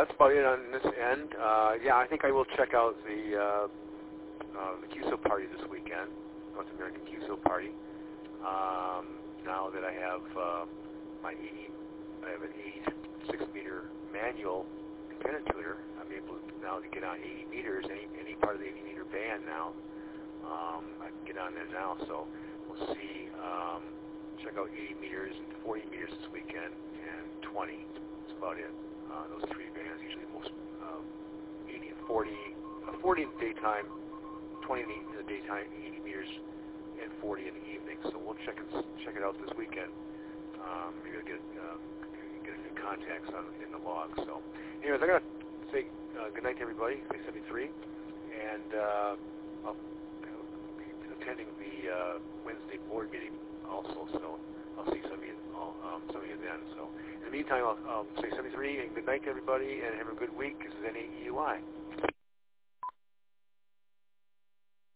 that's about it on this end. Yeah, I think I will check out the QSO party this weekend, North American QSO party. Now that I have I have an 86-meter manual independent tuner, I'm able now to get on 80 meters, any part of the 80-meter band now. I can get on there now, so we'll see. Check out 80 meters and 40 meters this weekend, and 20. That's about it. Those three bands, usually most 80 and 40. 40 in the daytime, 20 in the daytime, 80 meters, and 40 in the evening. So we'll check it out this weekend. Maybe I'll get a few contacts in the log. So, anyways, I gotta say good night to everybody. Say 73, and I'll be attending the Wednesday board meeting also. So I'll see some of you then. So in the meantime, I'll say 73 and good night to everybody, and have a good week. This is NAEUI.